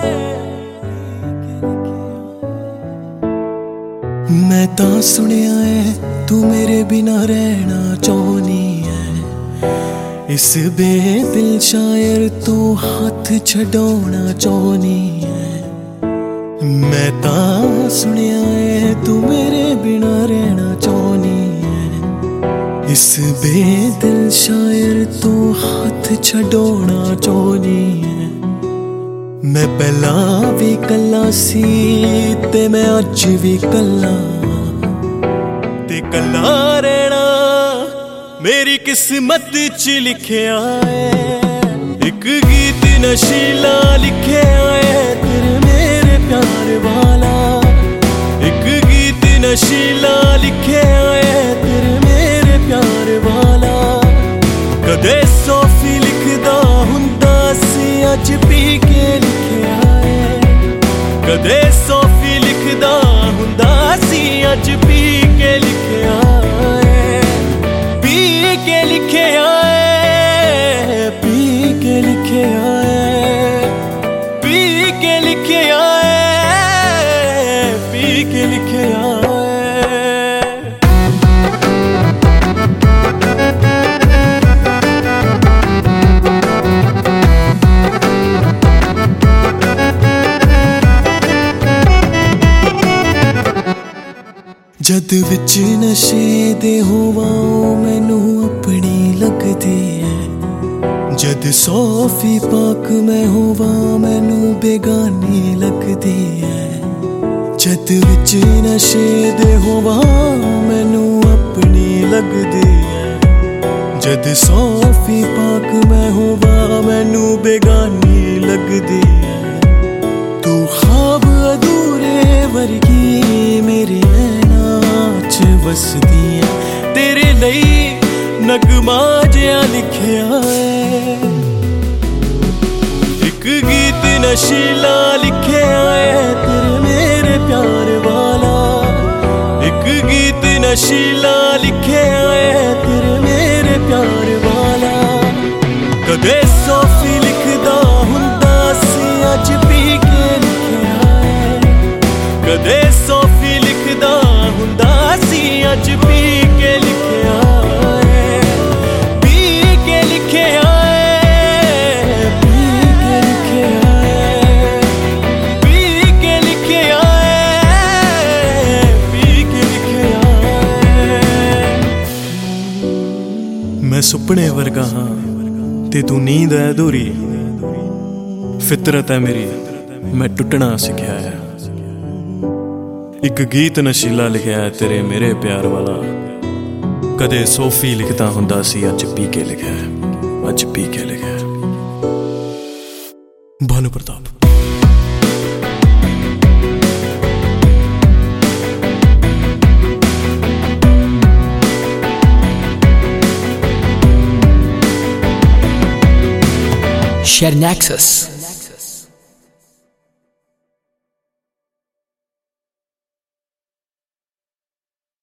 मैं तां सुनिया है तू मेरे बिना रहना चाहनी है। इस बेदिल शायर तू हाथ छड़ाना चाहनी है। मैं तां सुनिया है तू मेरे बिना रहना चाहनी है। इस बेदिल शायर तू हाथ छड़ाना चाहनी है। मैं पहला भी कला सी ते मैं अज भी कला, ते कला रहना मेरी किस्मत च लिखिया है। एक गीत नशीला लिखिया है तेरे मेरे प्यार वाला। एक गीत नशीला लिखिया है तेरे मेरे प्यार वाला। कदे सोफी लिखदा हुंदा सी अज पी के लिखिया है। कदे सोफी लिखदा हुंदा सी अज पी के लिखिया है। पी के लिखिया है, पी के लिखिया है, पी के लिखिया है, पी के लिखिया है। जद विच नशे दे होवां मैनू अपनी लगदी है। जद सोफी पाक मैं होवां मैनू बेगानी लगदी है। जद विच नशे दे होवां मैनू अपनी लगदी है। जद सोफी पाक मैं होवां मैनू बेगानी लगदी है। तू ख्वाब अधूरे वर्गी मेरे बसदी है। तेरे लई नगमा जिहा लिखिया है। एक गीत नशीला लिखिया है तेरे मेरे प्यार वाला। एक गीत नशीला लिखिया है तेरे मेरे प्यार वाला। कदे सोफी लिखदा हुंदा सी अज पी के लिखिया है। कदे सोफी लिखदा हुंदा अज पी के लिखिया है। पी के लिखिया है, पी के लिखिया है, पी के लिखिया है, पी के लिखिया है। मैं सुपने वर्गा हाँ ते तू नींद है अधूरी। फितरत है मेरी मैं टुटना सिखिया है। एक गीत नशीला लिखिया है तेरे मेरे प्यार वाला। कदे सोफी लिखदा हुंदा सी अज पी के लिखिया है। अज पी के लिखिया है। भानु प्रताप। Share Nexus.